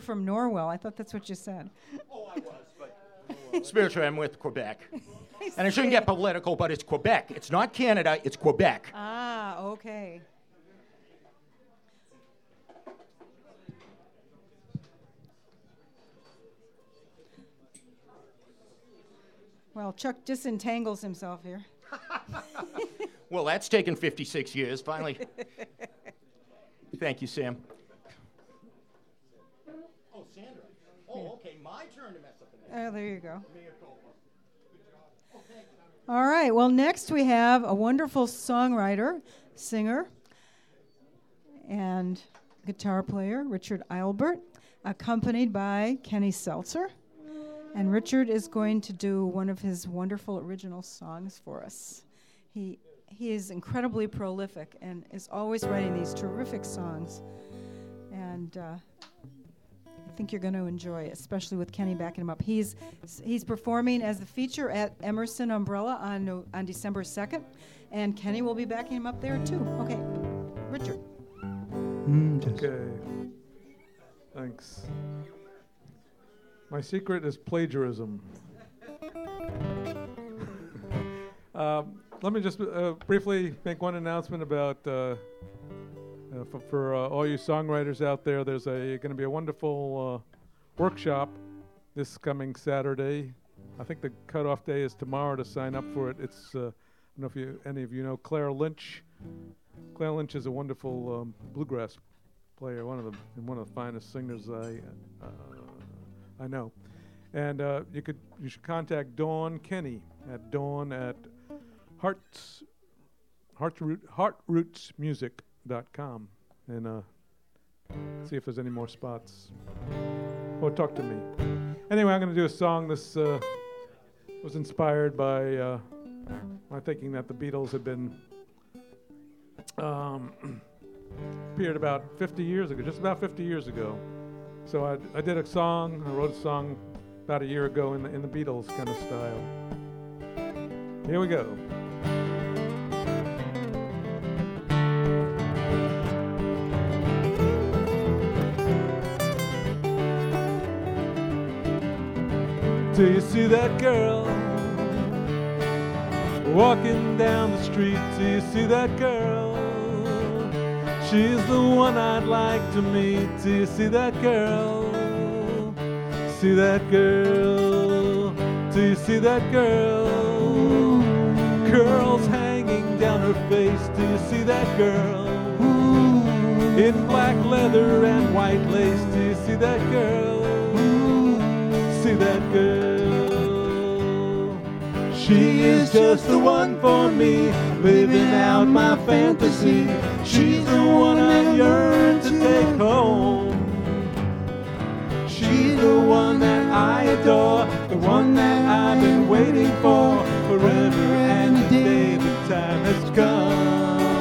were from Norwell. I thought that's what you said. Oh, I was, but spiritually I'm with Quebec. And I shouldn't get political, but it's Quebec. It's not Canada, it's Quebec. Ah, okay. Well, Chuck disentangles himself here. Well, that's taken 56 years, finally. Thank you, Sam. Oh, Sandra. Oh, okay, my turn to mess up the name. Oh, there you go. All right, well, next we have a wonderful songwriter, singer, and guitar player, Richard Eilbert, accompanied by Kenny Seltzer. And Richard is going to do one of his wonderful original songs for us. He is incredibly prolific and is always writing these terrific songs. And I think you're going to enjoy it, especially with Kenny backing him up. He's performing as the feature at Emerson Umbrella on December 2nd, and Kenny will be backing him up there too. Okay, Richard. Okay. Thanks. My secret is plagiarism. Let me just briefly make one announcement about for all you songwriters out there. There's going to be a wonderful workshop this coming Saturday. I think the cutoff day is tomorrow to sign up for it. It's I don't know if any of you know Claire Lynch. Claire Lynch is a wonderful bluegrass player, one of the finest singers I know. And you should contact Dawn Kenny at Dawn at heartrootsmusic.com and see if there's any more spots. Or talk to me. Anyway, I'm going to do a song. This was inspired by my thinking that the Beatles had been appeared about 50 years ago, just about 50 years ago. So I did a song. I wrote a song about a year ago in the Beatles kind of style. Here we go. Do you see that girl walking down the street? Do you see that girl? She's the one I'd like to meet. Do you see that girl? See that girl? Do you see that girl? Curls hanging down her face. Do you see that girl? In black leather and white lace. Do you see that girl? See that girl? She is just the one for me, living out my fantasy. She's the one I yearn to take home. She's the one that I adore, the one that I've been waiting for forever and a day. The time has come.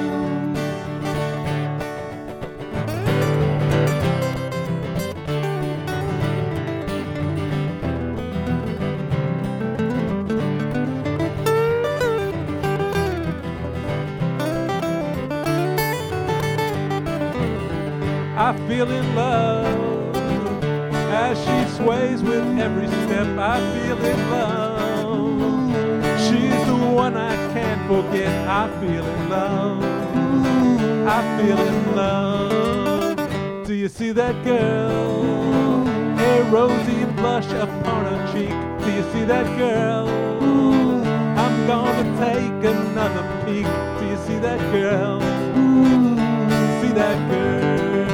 I feel in love as she sways with every step. I feel in love. She's the one I can't forget. I feel in love. I feel in love. Do you see that girl? A rosy blush upon her cheek. Do you see that girl? I'm gonna take another peek. Do you see that girl? See that girl?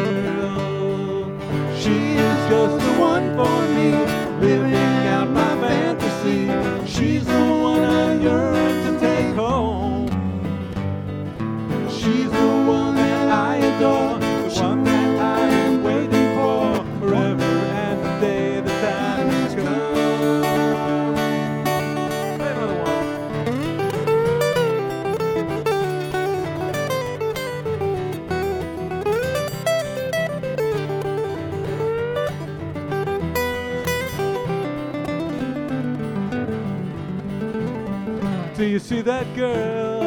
She is just the one for me, living out my fantasy. She's the one I yearn to take home. She's the one that I adore, the one that I am waiting for forever and the day the time has come. Play another one. Do you see that girl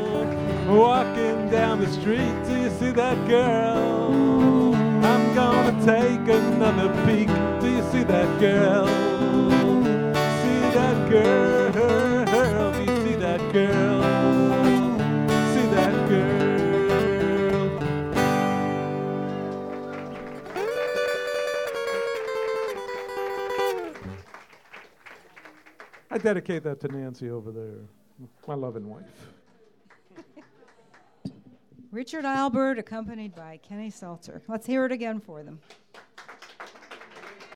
walking down the street? Do you see that girl? I'm gonna take another peek. Do you see that girl? See that girl? Do you see that girl? See that girl? I dedicate that to Nancy over there, my loving wife. Richard Albert, accompanied by Kenny Seltzer. Let's hear it again for them.